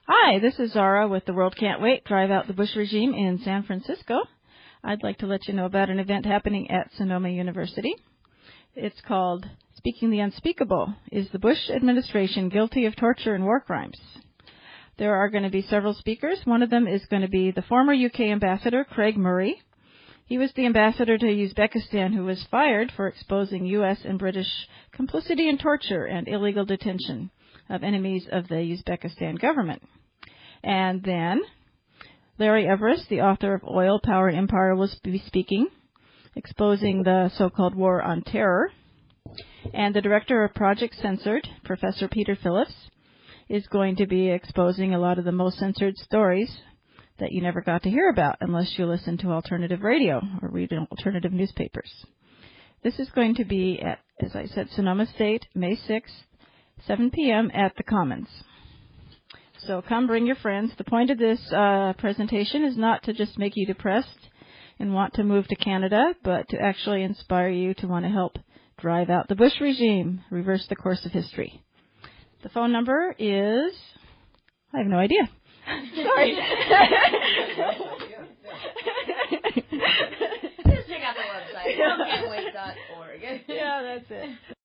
Hi, this is Zara with The World Can't Wait, Drive Out the Bush Regime in San Francisco. I'd like to let you know about an event happening at Sonoma University. It's called Speaking the Unspeakable. Is the Bush administration guilty of torture and war crimes? There are going to be several speakers. One of them is going to be the former UK ambassador, Craig Murray. He was the ambassador to Uzbekistan who was fired for exposing U.S. and British complicity in torture and illegal detention of enemies of the Uzbekistan government. And then Larry Everest, the author of Oil, Power, and Empire, will be speaking, exposing the so-called war on terror. And the director of Project Censored, Professor Peter Phillips, is going to be exposing a lot of the most censored stories that you never got to hear about unless you listen to alternative radio or read alternative newspapers. This is going to be at, as I said, Sonoma State, May 6th, 7 p.m. at the Commons. So come bring your friends. The point of this presentation is not to just make you depressed and want to move to Canada, but to actually inspire you to want to help drive out the Bush regime, reverse the course of history. The phone number is, I have no idea. Sorry. Just check out the website, worldcan'twait.org. Yeah, that's it.